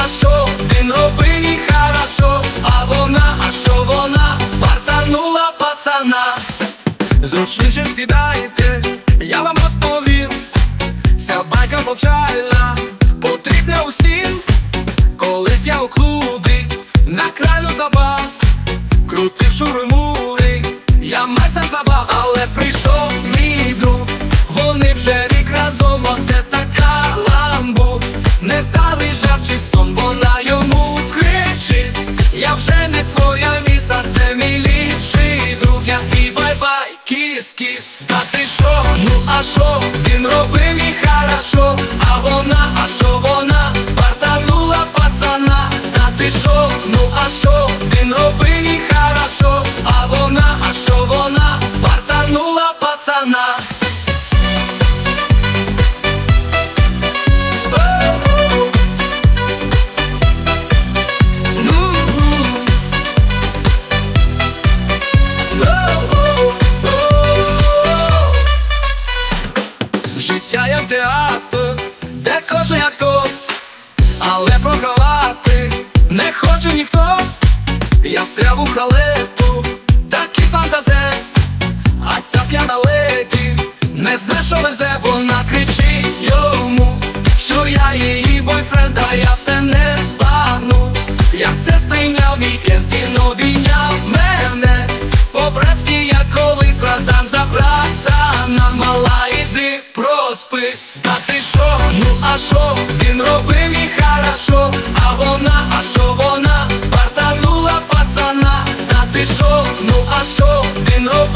а що він робив і хорошо, а що вона вартанула пацана. Зручніше сідайте, я вам розповім, ця байка повчальна, потрібна усім. Колись я у клубі на краю забав, крутив шури-мури, я майстер забав. Але прийшов мій друг, вони вже рік разом, оце така ламбу. Невдалий жарт чи сон, вона йому кричить: я вже не твоя міса, це мій ліпший друг. Я і бай-бай, кіс-кіс. Та ти шо, ну а шо він робив і хорошо, а що вона вартанула пацана. Та ти шо, ну а шо він робив і хорошо, а що вона вартанула пацана. Життя як театр, де кожен актор, але програвати не хоче ніхто. Я встряв у халепу, такий фантазе, а ця п'яна леді не знає, що везе. Вона кричить йому, що я її бойфренд, а я все не збагну. Як це сприйняв мій кент, він обійняв мене по-братськи, як колись братан за братана. Мала, іди проспись. Та ти шо, ну а шо він робив і хорошо, а що вона вартанула пацана. Та ти шо, ну а шо він робив